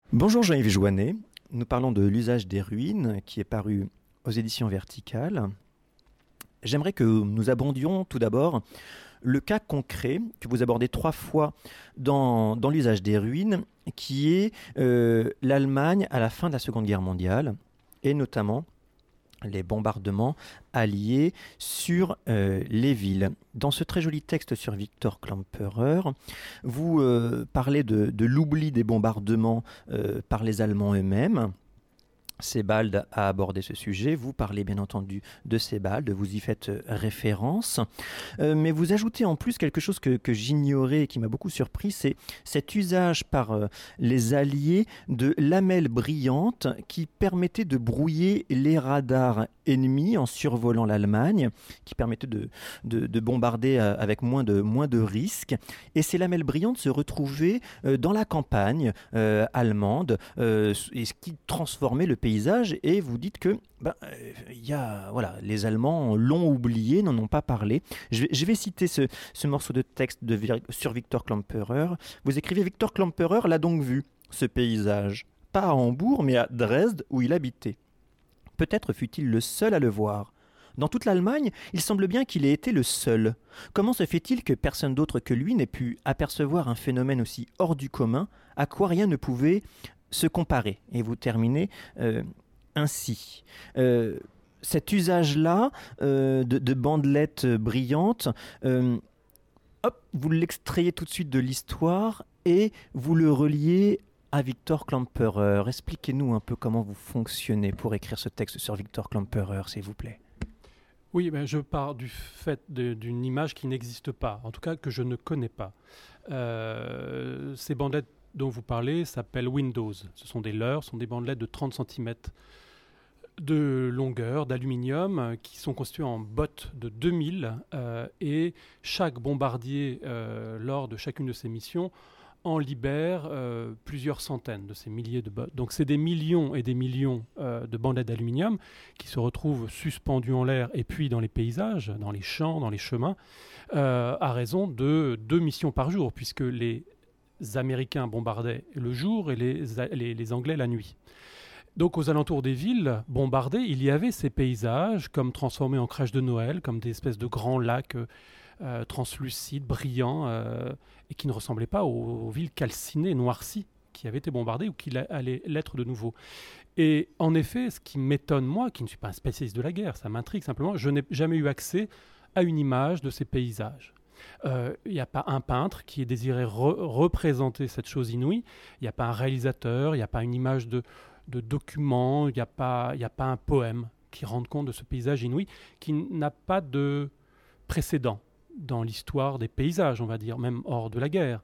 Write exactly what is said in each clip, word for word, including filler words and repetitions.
Bonjour Jean-Yves Joannet, nous parlons de l'usage des ruines qui est paru aux éditions Verticales. J'aimerais que nous abordions tout d'abord le cas concret que vous abordez trois fois dans, dans l'usage des ruines, qui est euh, l'Allemagne à la fin de la Seconde Guerre mondiale, et notamment les bombardements alliés sur euh, les villes. Dans ce très joli texte sur Victor Klemperer, vous euh, parlez de, de l'oubli des bombardements euh, par les Allemands eux-mêmes. Sebald a abordé ce sujet, vous parlez bien entendu de Sebald, vous y faites référence, euh, mais vous ajoutez en plus quelque chose que, que j'ignorais et qui m'a beaucoup surpris, c'est cet usage par euh, les Alliés de lamelles brillantes qui permettaient de brouiller les radars ennemis en survolant l'Allemagne, qui permettaient de, de, de bombarder euh, avec moins de, moins de risques, et ces lamelles brillantes se retrouvaient euh, dans la campagne euh, allemande, euh, et ce qui transformait le pays paysage, et vous dites que ben, euh, y a, voilà, les Allemands l'ont oublié, n'en ont pas parlé. Je vais, je vais citer ce, ce morceau de texte de, sur Victor Klemperer. Vous écrivez: Victor Klemperer l'a donc vu, ce paysage, pas à Hambourg, mais à Dresde, où il habitait. Peut-être fut-il le seul à le voir. Dans toute l'Allemagne, il semble bien qu'il ait été le seul. Comment se fait-il que personne d'autre que lui n'ait pu apercevoir un phénomène aussi hors du commun, à quoi rien ne pouvait se comparer? Et vous terminez euh, ainsi. Euh, cet usage-là euh, de, de bandelettes brillantes, euh, hop, vous l'extrayez tout de suite de l'histoire et vous le reliez à Victor Klemperer. Expliquez-nous un peu comment vous fonctionnez pour écrire ce texte sur Victor Klemperer, s'il vous plaît. Oui, ben je pars du fait de, d'une image qui n'existe pas, en tout cas que je ne connais pas. Euh, ces bandelettes dont vous parlez s'appellent Windows. Ce sont des leurres, ce sont des bandelettes de trente centimètres de longueur, d'aluminium, qui sont constituées en bottes de deux mille, euh, et chaque bombardier, euh, lors de chacune de ces missions, en libère euh, plusieurs centaines de ces milliers de bottes. Donc c'est des millions et des millions euh, de bandelettes d'aluminium qui se retrouvent suspendues en l'air et puis dans les paysages, dans les champs, dans les chemins, euh, à raison de deux missions par jour, puisque les Américains bombardaient le jour et les, les, les Anglais la nuit. Donc aux alentours des villes bombardées, il y avait ces paysages comme transformés en crèches de Noël, comme des espèces de grands lacs euh, translucides, brillants, euh, et qui ne ressemblaient pas aux, aux villes calcinées, noircies, qui avaient été bombardées ou qui allaient l'être de nouveau. Et en effet, ce qui m'étonne, moi, qui ne suis pas un spécialiste de la guerre, ça m'intrigue simplement, je n'ai jamais eu accès à une image de ces paysages. Il euh, n'y a pas un peintre qui ait désiré re- représenter cette chose inouïe, il n'y a pas un réalisateur, il n'y a pas une image de, de document, il n'y a pas, il n'y a pas un poème qui rende compte de ce paysage inouï qui n'a pas de précédent dans l'histoire des paysages, on va dire, même hors de la guerre.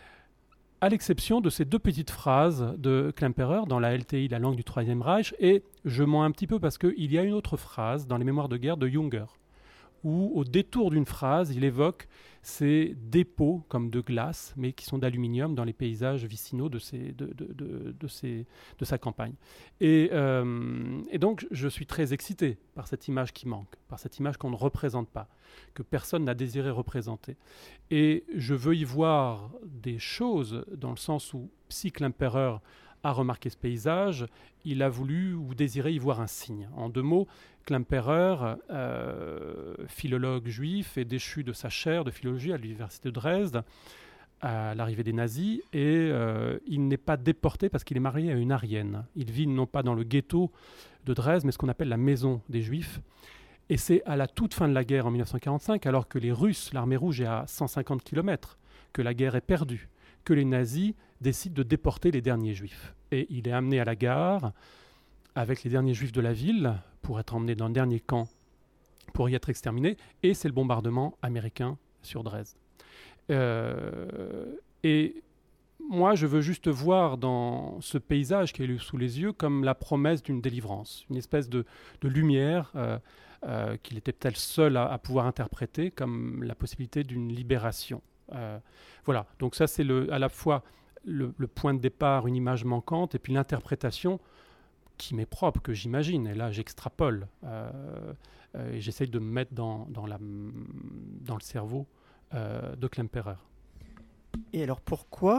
À l'exception de ces deux petites phrases de Klemperer dans la L T I, la langue du Troisième Reich, et je mens un petit peu parce qu'il y a une autre phrase dans les mémoires de guerre de Junger, où au détour d'une phrase, il évoque ces dépôts comme de glace, mais qui sont d'aluminium dans les paysages vicinaux de, ces, de, de, de, de, ces, de sa campagne. Et, euh, et donc, je suis très excité par cette image qui manque, par cette image qu'on ne représente pas, que personne n'a désiré représenter. Et je veux y voir des choses dans le sens où, si Klemperer a remarqué ce paysage, il a voulu ou désiré y voir un signe. En deux mots, Klemperer, euh, philologue juif, est déchu de sa chaire de philologie à l'université de Dresde à l'arrivée des nazis, et euh, il n'est pas déporté parce qu'il est marié à une Aryenne. Il vit non pas dans le ghetto de Dresde, mais ce qu'on appelle la maison des Juifs. Et c'est à la toute fin de la guerre en dix-neuf cent quarante-cinq, alors que les Russes, l'armée rouge, est à cent cinquante kilomètres, que la guerre est perdue, que les nazis décident de déporter les derniers juifs. Et il est amené à la gare avec les derniers juifs de la ville pour être emmené dans le dernier camp pour y être exterminé, et c'est le bombardement américain sur Dresde. Euh, et moi, je veux juste voir dans ce paysage qui est sous les yeux comme la promesse d'une délivrance, une espèce de, de lumière euh, euh, qu'il était peut-être seul à, à pouvoir interpréter comme la possibilité d'une libération. Euh, voilà, donc ça c'est le, à la fois le, le point de départ, une image manquante, et puis l'interprétation qui m'est propre, que j'imagine, et là j'extrapole, euh, euh, et j'essaye de me mettre dans, dans, la, dans le cerveau euh, de Klemperer. Et alors pourquoi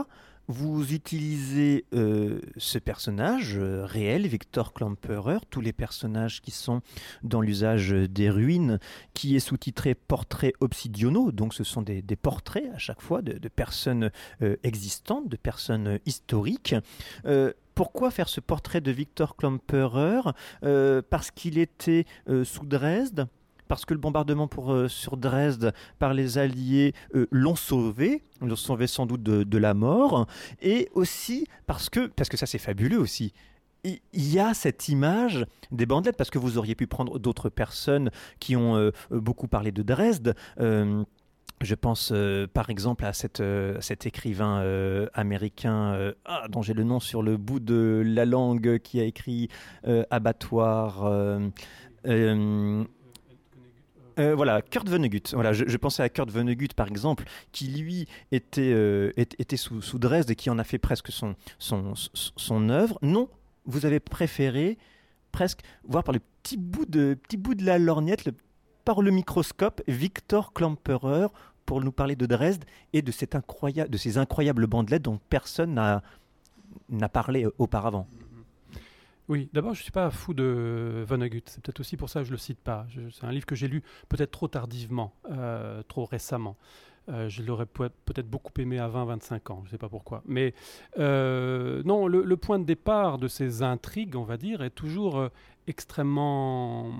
vous utilisez euh, ce personnage euh, réel, Victor Klemperer, tous les personnages qui sont dans l'usage des ruines, qui est sous-titré Portraits obsidionaux, donc ce sont des, des portraits à chaque fois de, de personnes euh, existantes, de personnes historiques. Euh, Pourquoi faire ce portrait de Victor Klemperer ? euh, Parce qu'il était euh, sous Dresde, parce que le bombardement pour, euh, sur Dresde par les Alliés euh, l'ont sauvé, l'ont sauvé sans doute de, de la mort, et aussi parce que, parce que ça c'est fabuleux aussi, il y a cette image des bandelettes, parce que vous auriez pu prendre d'autres personnes qui ont euh, beaucoup parlé de Dresde. Euh, Je pense euh, par exemple à cette, euh, cet écrivain euh, américain euh, ah, dont j'ai le nom sur le bout de la langue, qui a écrit euh, Abattoir. Euh, euh, euh, voilà, Kurt Vonnegut. Voilà, je, je pensais à Kurt Vonnegut par exemple, qui lui était, euh, était sous, sous Dresde et qui en a fait presque son, son, son, son œuvre. Non, vous avez préféré presque voir par le petit bout de, petit bout de la lorgnette, le, par le microscope, Victor Klemperer, pour nous parler de Dresde et de, cette incroyable, de ces incroyables bandelettes dont personne n'a, n'a parlé auparavant. Oui, d'abord, je ne suis pas fou de Vonnegut. C'est peut-être aussi pour ça que je ne le cite pas. Je, c'est un livre que j'ai lu peut-être trop tardivement, euh, trop récemment. Euh, je l'aurais peut-être beaucoup aimé à vingt à vingt-cinq ans, je ne sais pas pourquoi. Mais euh, non, le, le point de départ de ces intrigues, on va dire, est toujours euh, extrêmement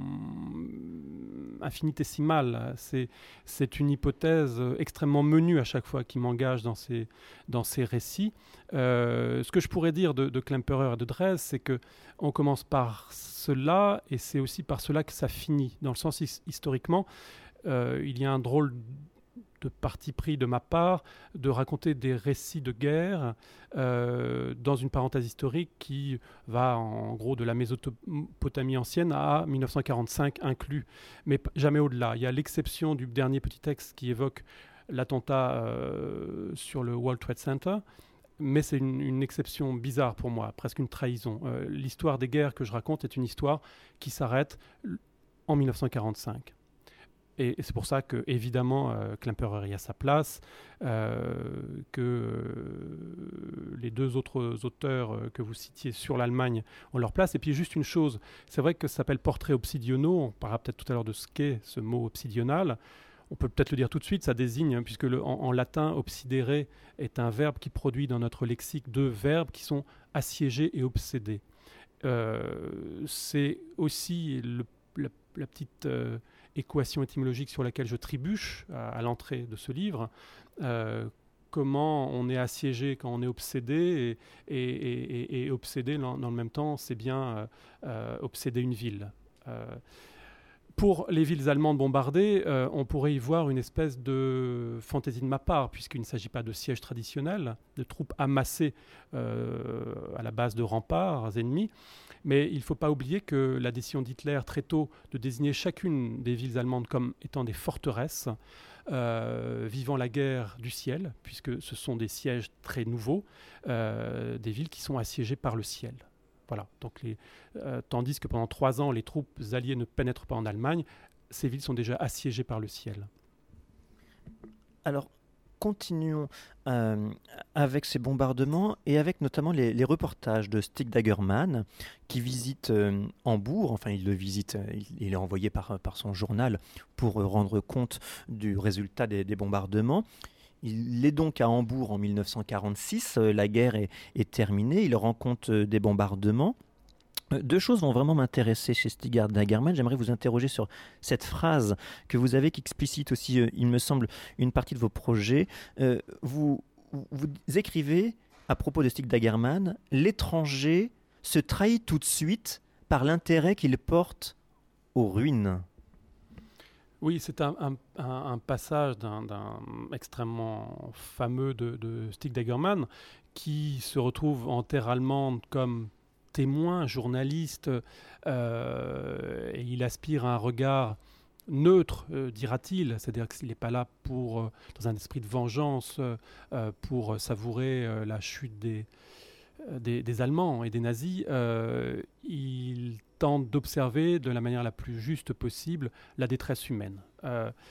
infinitésimal. C'est, c'est une hypothèse extrêmement menue à chaque fois qui m'engage dans ces, dans ces récits. Euh, ce que je pourrais dire de, de Klemperer et de Dresde, c'est qu'on commence par cela et c'est aussi par cela que ça finit. Dans le sens his- historiquement, euh, il y a un drôle de parti pris de ma part de raconter des récits de guerre euh, dans une parenthèse historique qui va en gros de la Mésopotamie ancienne à mille neuf cent quarante-cinq inclus, mais p- jamais au-delà. Il y a l'exception du dernier petit texte qui évoque l'attentat euh, sur le World Trade Center, mais c'est une, une exception bizarre pour moi, presque une trahison. Euh, l'histoire des guerres que je raconte est une histoire qui s'arrête en mille neuf cent quarante-cinq. Et, et c'est pour ça que, évidemment, euh, Klemperer y a sa place, euh, que euh, les deux autres auteurs euh, que vous citiez sur l'Allemagne ont leur place. Et puis, juste une chose, c'est vrai que ça s'appelle Portraits obsidionaux. On parlera peut-être tout à l'heure de ce qu'est ce mot obsidional. On peut peut-être le dire tout de suite, ça désigne, hein, puisque le, en, en latin, obsidere est un verbe qui produit dans notre lexique deux verbes qui sont assiégés et obsédés. Euh, c'est aussi le, la, la petite... Euh, équation étymologique sur laquelle je trébuche à, à l'entrée de ce livre. Euh, comment on est assiégé quand on est obsédé et, et, et, et obsédé dans, dans le même temps, c'est bien euh, euh, obséder une ville. Euh, pour les villes allemandes bombardées, euh, on pourrait y voir une espèce de fantaisie de ma part, puisqu'il ne s'agit pas de sièges traditionnels, de troupes amassées euh, à la base de remparts ennemis. Mais il ne faut pas oublier que la décision d'Hitler très tôt de désigner chacune des villes allemandes comme étant des forteresses, euh, vivant la guerre du ciel, puisque ce sont des sièges très nouveaux, euh, des villes qui sont assiégées par le ciel. Voilà. Donc les, euh, tandis que pendant trois ans, les troupes alliées ne pénètrent pas en Allemagne, ces villes sont déjà assiégées par le ciel. Alors, continuons euh, avec ces bombardements et avec notamment les, les reportages de Stig Dagerman qui visite euh, Hambourg. Enfin, il le visite, il, il est envoyé par, par son journal pour euh, rendre compte du résultat des, des bombardements. Il est donc à Hambourg en mille neuf cent quarante-six, euh, la guerre est, est terminée, il rend compte euh, des bombardements. Deux choses vont vraiment m'intéresser chez Stig Dagerman. J'aimerais vous interroger sur cette phrase que vous avez qui explicite aussi, euh, il me semble, une partie de vos projets. Euh, vous, vous écrivez à propos de Stig Dagerman, « L'étranger se trahit tout de suite par l'intérêt qu'il porte aux ruines ». Oui, c'est un, un, un, un passage d'un, d'un extrêmement fameux de, de Stig Dagerman qui se retrouve en terre allemande comme témoin, journaliste, euh, et il aspire à un regard neutre, euh, dira-t-il, c'est-à-dire qu'il n'est pas là pour, euh, dans un esprit de vengeance, euh, pour savourer euh, la chute des, des, des Allemands et des nazis. Euh, il tente d'observer de la manière la plus juste possible la détresse humaine. Euh,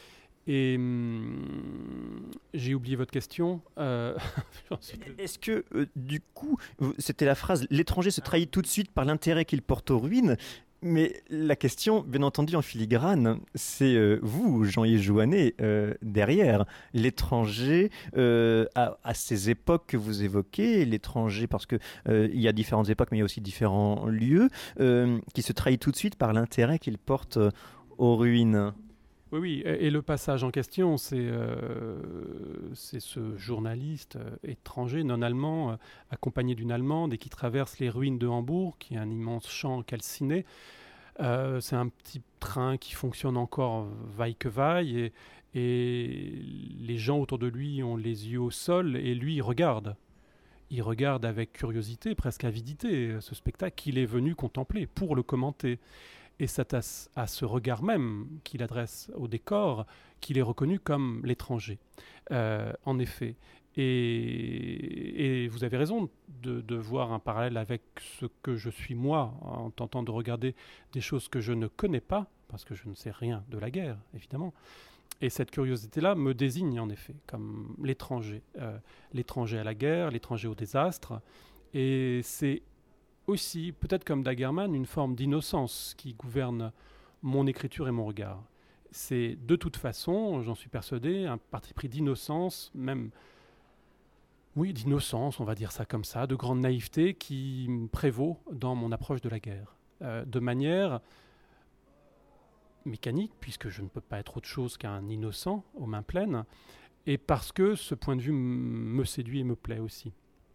Et hum, j'ai oublié votre question. Euh, Est-ce que, euh, du coup, c'était la phrase « l'étranger se trahit tout de suite par l'intérêt qu'il porte aux ruines », mais la question, bien entendu, en filigrane, c'est euh, vous, Jean-Yves Jouannet, euh, derrière. L'étranger, euh, à, à ces époques que vous évoquez, l'étranger, parce qu'il euh, y a différentes époques, mais il y a aussi différents lieux, euh, qui se trahit tout de suite par l'intérêt qu'il porte euh, aux ruines. Oui, oui, et le passage en question, c'est euh, c'est ce journaliste euh, étranger, non allemand, euh, accompagné d'une Allemande et qui traverse les ruines de Hambourg, qui est un immense champ calciné. Euh, c'est un petit train qui fonctionne encore vaille que vaille, et, et les gens autour de lui ont les yeux au sol, et lui, il regarde. Il regarde avec curiosité, presque avidité, ce spectacle qu'il est venu contempler pour le commenter. Et c'est à, à ce regard même qu'il adresse au décor qu'il est reconnu comme l'étranger, euh, en effet. Et, et vous avez raison de, de voir un parallèle avec ce que je suis moi, en tentant de regarder des choses que je ne connais pas, parce que je ne sais rien de la guerre, évidemment. Et cette curiosité-là me désigne en effet comme l'étranger, euh, l'étranger à la guerre, l'étranger au désastre. Et c'est aussi, peut-être comme Daguerman, une forme d'innocence qui gouverne mon écriture et mon regard. C'est de toute façon, j'en suis persuadé, un parti pris d'innocence, même, oui, d'innocence, on va dire ça comme ça, de grande naïveté qui prévaut dans mon approche de la guerre. Euh, de manière mécanique, puisque je ne peux pas être autre chose qu'un innocent aux mains pleines, et parce que ce point de vue m- me séduit et me plaît aussi.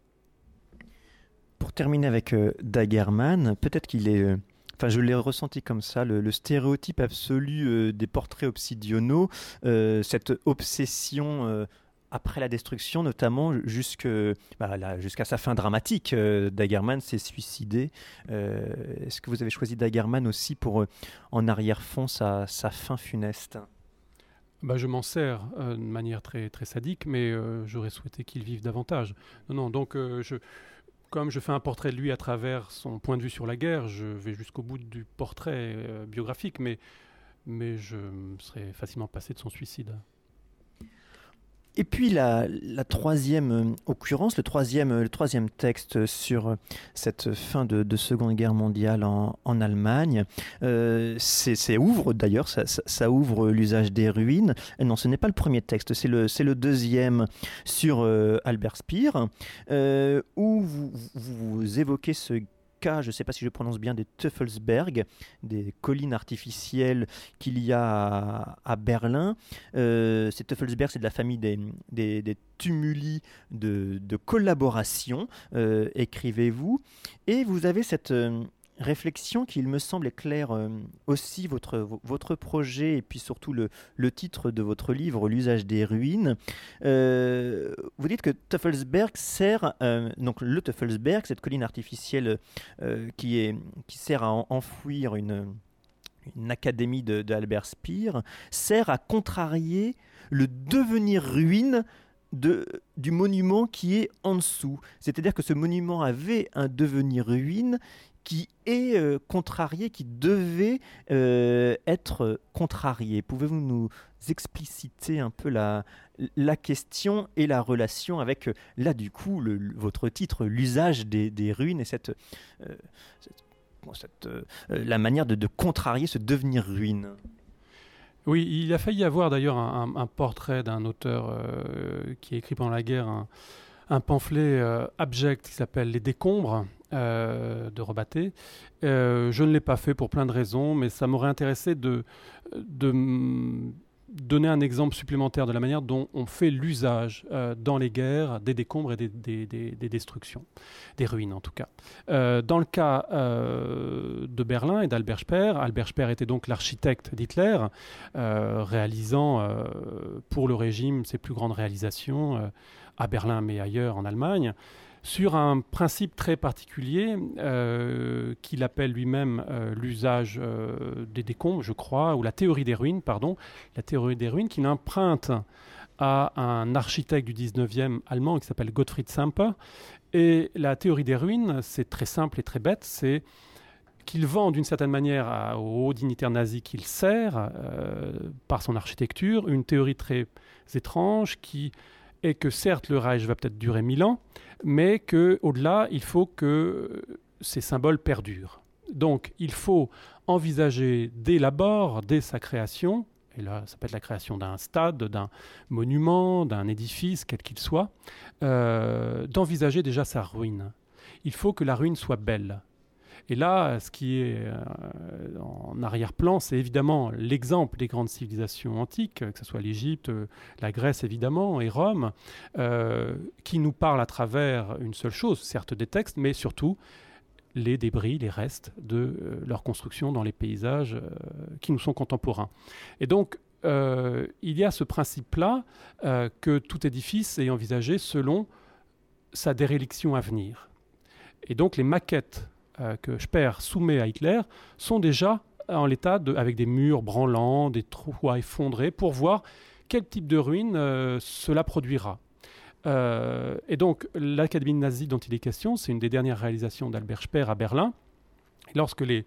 Pour terminer avec euh, Daguerman, peut-être qu'il est, euh, enfin je l'ai ressenti comme ça, le, le stéréotype absolu euh, des portraits obsidionaux, euh, cette obsession euh, après la destruction, notamment jusque, bah, là, jusqu'à sa fin dramatique. Euh, Daguerman s'est suicidé. Euh, est-ce que vous avez choisi Daguerman aussi pour, euh, en arrière-fond, sa, sa fin funeste ? Bah, je m'en sers euh, de manière très, très sadique, mais euh, j'aurais souhaité qu'il vive davantage. Non, non, donc euh, je... Comme je fais un portrait de lui à travers son point de vue sur la guerre, je vais jusqu'au bout du portrait euh, biographique, mais, mais je serais facilement passé de son suicide. Et puis la, la troisième euh, occurrence, le troisième, le troisième texte sur euh, cette fin de, de Seconde Guerre mondiale en, en Allemagne, euh, c'est, c'est ouvre d'ailleurs, ça, ça, ça ouvre l'usage des ruines. Et non, ce n'est pas le premier texte, c'est le, c'est le deuxième sur euh, Albert Speer, euh, où vous, vous, vous évoquez ce je ne sais pas si je prononce bien, des Teufelsberg, des collines artificielles qu'il y a à, à Berlin. Euh, ces Teufelsberg, c'est de la famille des, des, des tumuli de, de collaboration, euh, écrivez-vous. Et vous avez cette euh, réflexion qui, il me semble, éclaire euh, aussi votre, votre projet et puis surtout le, le titre de votre livre, L'usage des ruines. Euh, vous dites que Teufelsberg sert, euh, donc le Teufelsberg, cette colline artificielle euh, qui, est, qui sert à en, enfouir une, une académie de, de Albert Speer, sert à contrarier le devenir ruine De, du monument qui est en dessous. C'est-à-dire que ce monument avait un devenir ruine qui est euh, contrarié, qui devait euh, être contrarié. Pouvez-vous nous expliciter un peu la, la question et la relation avec, euh, là du coup, le, le, votre titre, l'usage des, des ruines et cette, euh, cette, cette, euh, la manière de, de contrarier ce devenir ruine? Oui, il a failli y avoir d'ailleurs un, un, un portrait d'un auteur euh, qui a écrit pendant la guerre un, un pamphlet euh, abject qui s'appelle Les Décombres euh, de Rebatté. Euh, je ne l'ai pas fait pour plein de raisons, mais ça m'aurait intéressé de, de m- donner un exemple supplémentaire de la manière dont on fait l'usage euh, dans les guerres des décombres et des, des, des, des destructions, des ruines en tout cas. Euh, dans le cas euh, de Berlin et d'Albert Speer, Albert Speer était donc l'architecte d'Hitler, euh, réalisant euh, pour le régime ses plus grandes réalisations euh, à Berlin mais ailleurs en Allemagne, sur un principe très particulier euh, qu'il appelle lui-même euh, l'usage euh, des décombres, je crois, ou la théorie des ruines, pardon, la théorie des ruines qu'il emprunte à un architecte du dix-neuvième allemand qui s'appelle Gottfried Samper. Et la théorie des ruines, c'est très simple et très bête, c'est qu'il vend d'une certaine manière à, aux hauts dignitaires nazis qu'il sert, euh, par son architecture, une théorie très étrange qui est que certes le Reich va peut-être durer mille ans, mais qu'au-delà, il faut que ces symboles perdurent. Donc il faut envisager dès l'abord, dès sa création, et là ça peut être la création d'un stade, d'un monument, d'un édifice, quel qu'il soit, euh, d'envisager déjà sa ruine. Il faut que la ruine soit belle. Et là, ce qui est euh, en arrière-plan, c'est évidemment l'exemple des grandes civilisations antiques, que ce soit l'Égypte, la Grèce évidemment, et Rome, euh, qui nous parlent à travers une seule chose, certes des textes, mais surtout les débris, les restes de euh, leur construction dans les paysages euh, qui nous sont contemporains. Et donc, euh, il y a ce principe-là euh, que tout édifice est envisagé selon sa déréliction à venir. Et donc, les maquettes Euh, que Speer soumet à Hitler sont déjà en l'état de, avec des murs branlants, des toits effondrés, pour voir quel type de ruine euh, cela produira. Euh, et donc l'Académie nazie dont il est question, c'est une des dernières réalisations d'Albert Speer à Berlin. Et lorsque les,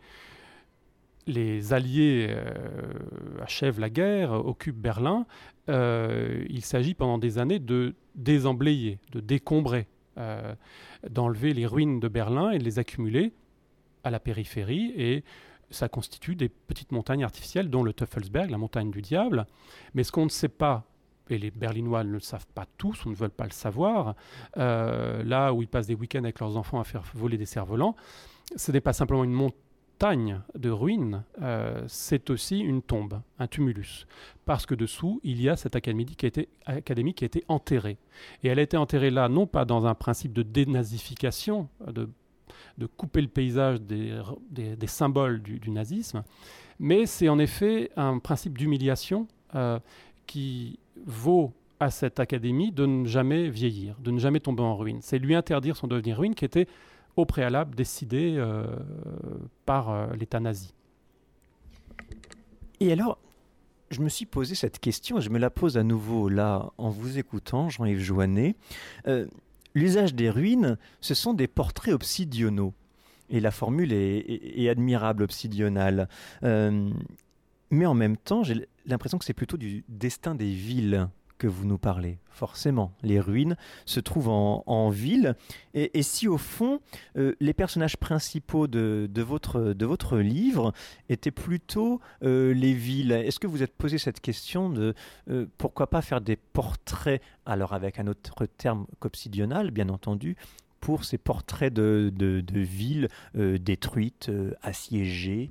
les Alliés euh, achèvent la guerre, occupent Berlin, euh, il s'agit pendant des années de désemblayer, de décombrer, Euh, d'enlever les ruines de Berlin et de les accumuler à la périphérie, et ça constitue des petites montagnes artificielles, dont le Teufelsberg, la montagne du diable. Mais ce qu'on ne sait pas, et les Berlinois ne le savent pas tous ou ne veulent pas le savoir, euh, là où ils passent des week-ends avec leurs enfants à faire voler des cerfs-volants, ce n'est pas simplement une montagne de ruines, euh, c'est aussi une tombe, un tumulus, parce que dessous il y a cette académie qui a été, académie qui a été enterrée, et elle a été enterrée là non pas dans un principe de dénazification, de, de couper le paysage des, des, des symboles du, du nazisme, mais c'est en effet un principe d'humiliation euh, qui vaut à cette académie de ne jamais vieillir, de ne jamais tomber en ruine. C'est lui interdire son devenir ruine qui était au préalable décidé euh, par euh, l'État nazi. Et alors, je me suis posé cette question, et je me la pose à nouveau là en vous écoutant, Jean-Yves Joannet. Euh, l'usage des ruines, ce sont des portraits obsidionaux. Et la formule est, est, est admirable, obsidionale. Euh, mais en même temps, j'ai l'impression que c'est plutôt du destin des villes que vous nous parlez. Forcément, les ruines se trouvent en, en ville. Et, et si au fond, euh, les personnages principaux de, de, votre, de votre livre étaient plutôt euh, les villes, est-ce que vous êtes posé cette question de euh, pourquoi pas faire des portraits, alors avec un autre terme qu'obsidional, bien entendu, pour ces portraits de, de, de villes euh, détruites, euh, assiégées?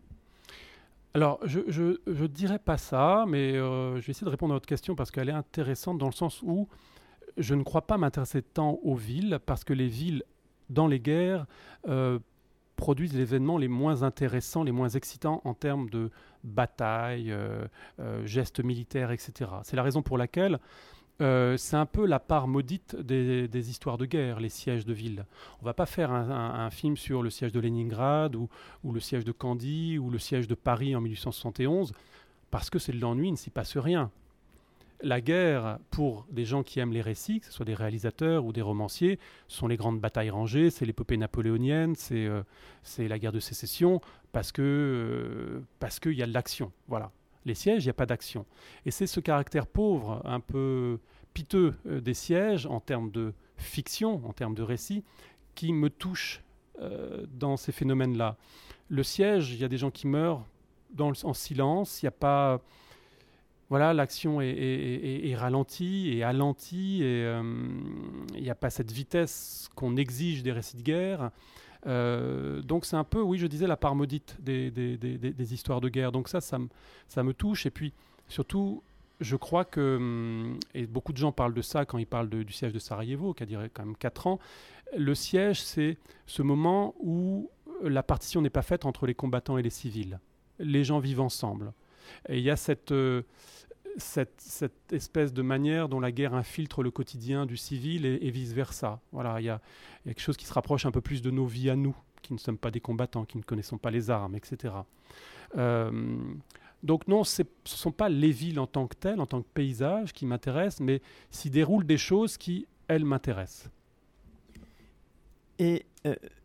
Alors, je ne dirais pas ça, mais euh, je vais essayer de répondre à votre question parce qu'elle est intéressante dans le sens où je ne crois pas m'intéresser tant aux villes, parce que les villes, dans les guerres, euh, produisent les événements les moins intéressants, les moins excitants en termes de bataille, euh, euh, gestes militaires, et cetera. C'est la raison pour laquelle Euh, c'est un peu la part maudite des, des histoires de guerre, les sièges de ville. On ne va pas faire un, un, un film sur le siège de Leningrad ou, ou le siège de Candie ou le siège de Paris en mille huit cent soixante et onze parce que c'est de l'ennui, il ne s'y passe rien. La guerre, pour des gens qui aiment les récits, que ce soit des réalisateurs ou des romanciers, sont les grandes batailles rangées, c'est l'épopée napoléonienne, c'est, euh, c'est la guerre de sécession, parce que euh, parce qu'il y a de l'action, voilà. Les sièges, il n'y a pas d'action. Et c'est ce caractère pauvre, un peu piteux euh, des sièges, en termes de fiction, en termes de récit, qui me touche euh, dans ces phénomènes-là. Le siège, il y a des gens qui meurent dans le, en silence, il n'y a pas... Voilà, l'action est, est, est, est ralentie et alentie, et euh, il n'y a pas cette vitesse qu'on exige des récits de guerre. Euh, donc c'est un peu, oui, je disais, la part maudite des, des, des, des, des histoires de guerre. Donc ça, ça me, ça me touche. Et puis, surtout, je crois que, et beaucoup de gens parlent de ça quand ils parlent de, du siège de Sarajevo, qui a duré quand même quatre ans, le siège, c'est ce moment où la partition n'est pas faite entre les combattants et les civils. Les gens vivent ensemble. Et il y a cette... Euh, Cette, cette espèce de manière dont la guerre infiltre le quotidien du civil et, et vice-versa. Voilà, il y a, y a quelque chose qui se rapproche un peu plus de nos vies à nous, qui ne sommes pas des combattants, qui ne connaissons pas les armes, et cetera. Euh, donc non, ce ne sont pas les villes en tant que telles, en tant que paysage, qui m'intéressent, mais s'y déroulent des choses qui, elles, m'intéressent. Et euh,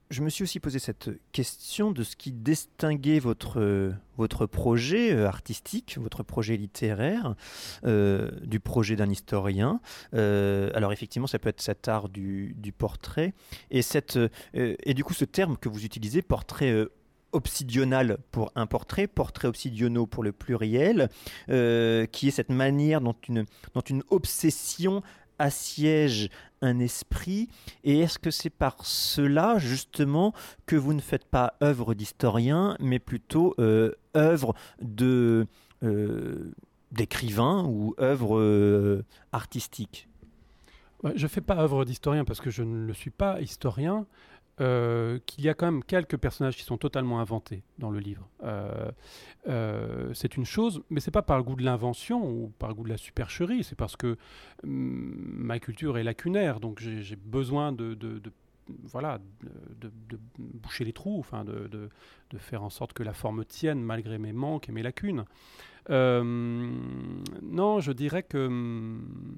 je me suis aussi posé cette question de ce qui distinguait votre, euh, votre projet euh, artistique, votre projet littéraire, euh, du projet d'un historien. Euh, alors effectivement, ça peut être cet art du, du portrait. Et, cette, euh, et du coup, ce terme que vous utilisez, portrait euh, obsidional pour un portrait, portrait obsidionaux pour le pluriel, euh, qui est cette manière dont une, dont une obsession assiège un esprit. Et est-ce que c'est par cela justement que vous ne faites pas œuvre d'historien, mais plutôt euh, œuvre de, euh, d'écrivain ou œuvre euh, artistique? Je ne fais pas œuvre d'historien parce que je ne le suis pas historien. Euh, qu'il y a quand même quelques personnages qui sont totalement inventés dans le livre. Euh, euh, c'est une chose, mais c'est pas par le goût de l'invention ou par le goût de la supercherie, c'est parce que hum, ma culture est lacunaire, donc j'ai, j'ai besoin de, de, de voilà, de, de, de boucher les trous, enfin de, de, de faire en sorte que la forme tienne malgré mes manques et mes lacunes. Euh, non, je dirais que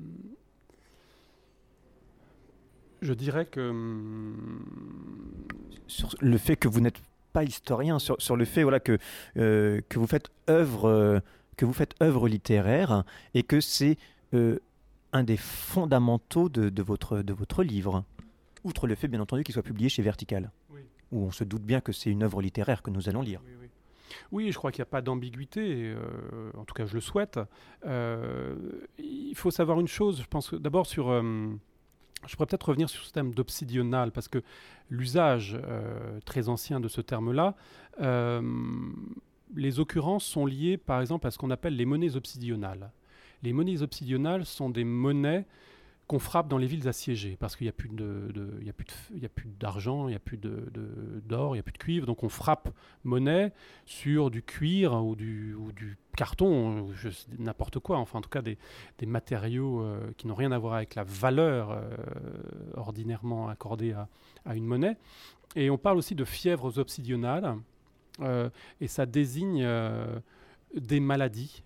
Je dirais que... Sur le fait que vous n'êtes pas historien, sur, sur le fait voilà, que, euh, que, vous faites œuvre, euh, que vous faites œuvre littéraire et que c'est euh, un des fondamentaux de, de, votre, de votre livre. Outre le fait, bien entendu, qu'il soit publié chez Vertical, oui. Où on se doute bien que c'est une œuvre littéraire que nous allons lire. Oui, oui. Oui, je crois qu'il n'y a pas d'ambiguïté, euh, en tout cas je le souhaite. Euh, il faut savoir une chose, je pense que d'abord sur... Euh, Je pourrais peut-être revenir sur ce terme d'obsidional, parce que l'usage euh, très ancien de ce terme-là, euh, les occurrences sont liées par exemple à ce qu'on appelle les monnaies obsidionales. Les monnaies obsidionales sont des monnaies qu'on frappe dans les villes assiégées, parce qu'il n'y a plus de, de, il y a plus de, il y a plus d'argent, il n'y a plus de, de, d'or, il n'y a plus de cuivre, donc on frappe monnaie sur du cuir ou du, ou du carton, je, n'importe quoi, enfin en tout cas des, des matériaux euh, qui n'ont rien à voir avec la valeur euh, ordinairement accordée à, à une monnaie. Et on parle aussi de fièvres obsidionales, euh, et ça désigne euh, des maladies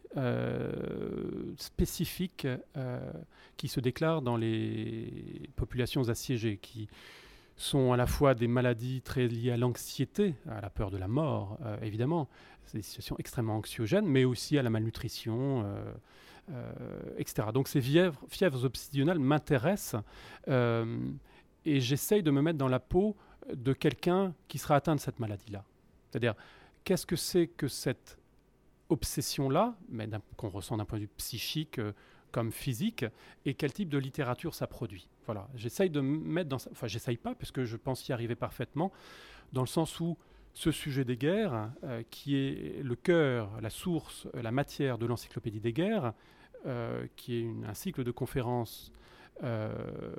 euh, spécifiques euh, qui se déclarent dans les populations assiégées, qui sont à la fois des maladies très liées à l'anxiété, à la peur de la mort, euh, évidemment, c'est des situations extrêmement anxiogènes, mais aussi à la malnutrition, euh, euh, et cetera. Donc ces fièvres, fièvres obsidionales m'intéressent euh, et j'essaye de me mettre dans la peau de quelqu'un qui sera atteint de cette maladie-là. C'est-à-dire, qu'est-ce que c'est que cette obsession-là, mais qu'on ressent d'un point de vue psychique euh, comme physique, et quel type de littérature ça produit. Voilà, j'essaye de me mettre dans ça. Enfin, j'essaye pas, parce que je pense y arriver parfaitement, dans le sens où ce sujet des guerres, euh, qui est le cœur, la source, la matière de l'encyclopédie des guerres, euh, qui est une, un cycle de conférences euh,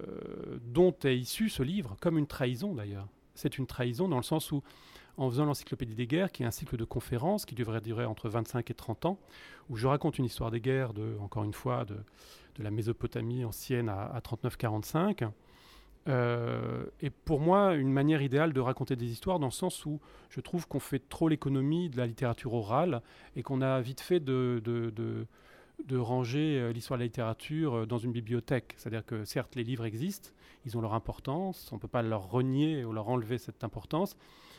dont est issu ce livre, comme une trahison d'ailleurs. C'est une trahison dans le sens où, en faisant l'encyclopédie des guerres, qui est un cycle de conférences qui devrait durer entre vingt-cinq et trente ans, où je raconte une histoire des guerres, de, encore une fois, de, de la Mésopotamie ancienne à, à trente-neuf quarante-cinq. Euh, et pour moi, une manière idéale de raconter des histoires, dans le sens où je trouve qu'on fait trop l'économie de la littérature orale et qu'on a vite fait de, de, de, de ranger l'histoire de la littérature dans une bibliothèque. C'est-à-dire que certes, les livres existent, ils ont leur importance, on ne peut pas leur renier ou leur enlever cette importance,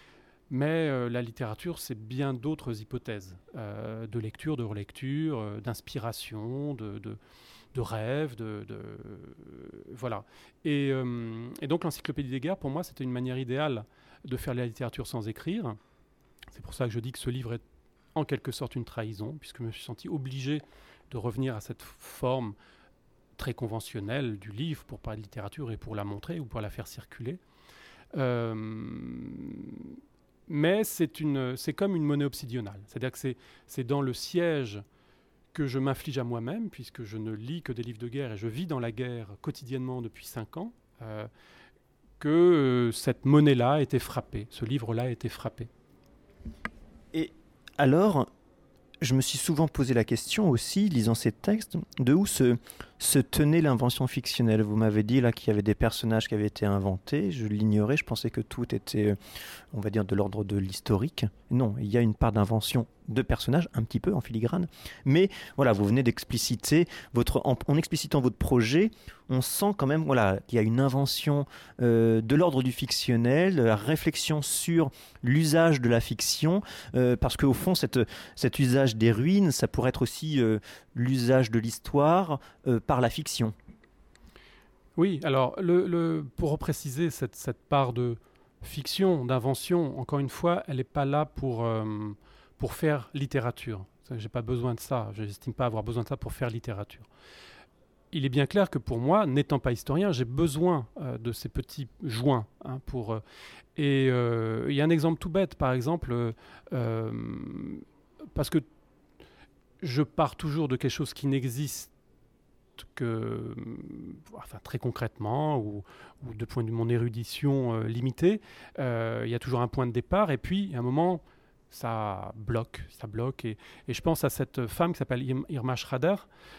mais euh, la littérature, c'est bien d'autres hypothèses, euh, de lecture, de relecture, euh, d'inspiration, de, de, de rêve, de, de, euh, voilà. Et, euh, et donc l'encyclopédie des guerres, pour moi, c'était une manière idéale de faire la littérature sans écrire. C'est pour ça que je dis que ce livre est en quelque sorte une trahison, puisque je me suis senti obligé de revenir à cette forme très conventionnelle du livre pour parler de littérature et pour la montrer ou pour la faire circuler. Euh, Mais c'est, une, c'est comme une monnaie obsidionale. C'est-à-dire que c'est, c'est dans le siège que je m'inflige à moi-même, puisque je ne lis que des livres de guerre et je vis dans la guerre quotidiennement depuis cinq ans, euh, que euh, cette monnaie-là a été frappée, ce livre-là a été frappé. Et alors, je me suis souvent posé la question aussi, lisant ces textes, de où se, se tenait l'invention fictionnelle. Vous m'avez dit là qu'il y avait des personnages qui avaient été inventés, je l'ignorais, je pensais que tout était, on va dire, de l'ordre de l'historique. Non, il y a une part d'invention de personnages, un petit peu en filigrane. Mais voilà, vous venez d'expliciter, votre, en, en explicitant votre projet, on sent quand même voilà, qu'il y a une invention euh, de l'ordre du fictionnel, de la réflexion sur l'usage de la fiction, euh, parce qu'au fond, cette, cet usage des ruines, ça pourrait être aussi euh, l'usage de l'histoire euh, par la fiction. Oui, alors le, le, pour repréciser cette, cette part de fiction, d'invention, encore une fois, elle n'est pas là pour, euh, pour faire littérature. Je n'ai pas besoin de ça, je n'estime pas avoir besoin de ça pour faire littérature. Il est bien clair que pour moi, n'étant pas historien, j'ai besoin euh, de ces petits joints. Hein, pour, euh, et il euh, y a un exemple tout bête, par exemple, euh, parce que je pars toujours de quelque chose qui n'existe que, enfin, très concrètement, ou, ou de point de vue de mon érudition euh, limitée, euh, il y a toujours un point de départ, et puis à un moment, ça bloque, ça bloque, et, et je pense à cette femme qui s'appelle Irma Schrader,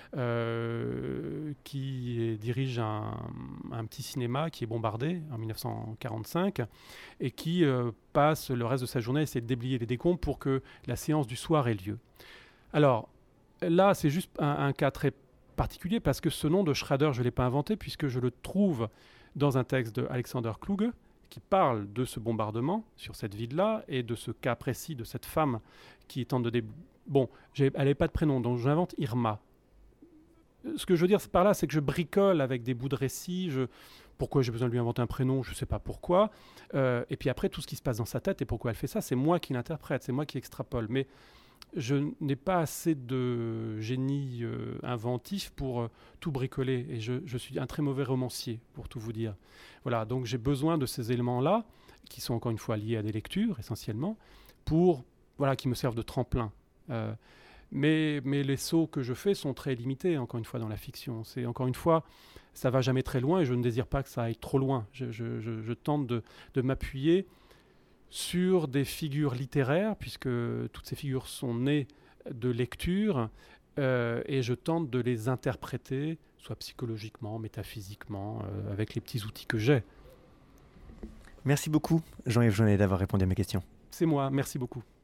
euh, qui est, dirige un, un petit cinéma qui est bombardé en dix-neuf cent quarante-cinq, et qui euh, passe le reste de sa journée à essayer de déblayer les décombres pour que la séance du soir ait lieu. Alors, là, c'est juste un, un cas très particulier parce que ce nom de Schrader, je ne l'ai pas inventé puisque je le trouve dans un texte de Alexander Kluge qui parle de ce bombardement sur cette ville-là et de ce cas précis de cette femme qui tente de... Dé... Bon, elle n'avait pas de prénom, donc j'invente Irma. Ce que je veux dire par là, c'est que je bricole avec des bouts de récit. Je... Pourquoi j'ai besoin de lui inventer un prénom, je ne sais pas pourquoi. Euh, et puis après, tout ce qui se passe dans sa tête et pourquoi elle fait ça, c'est moi qui l'interprète, c'est moi qui extrapole. Mais je n'ai pas assez de génie euh, inventif pour euh, tout bricoler. Et je, je suis un très mauvais romancier, pour tout vous dire. Voilà, donc j'ai besoin de ces éléments-là, qui sont encore une fois liés à des lectures, essentiellement, pour, voilà, qui me servent de tremplin. Euh, mais, mais les sauts que je fais sont très limités, encore une fois, dans la fiction. C'est, encore une fois, ça ne va jamais très loin, et je ne désire pas que ça aille trop loin. Je, je, je, je tente de, de m'appuyer sur des figures littéraires, puisque toutes ces figures sont nées de lecture, euh, et je tente de les interpréter, soit psychologiquement, métaphysiquement, euh, avec les petits outils que j'ai. Merci beaucoup, Jean-Yves Jeunet, d'avoir répondu à mes questions. C'est moi, merci beaucoup.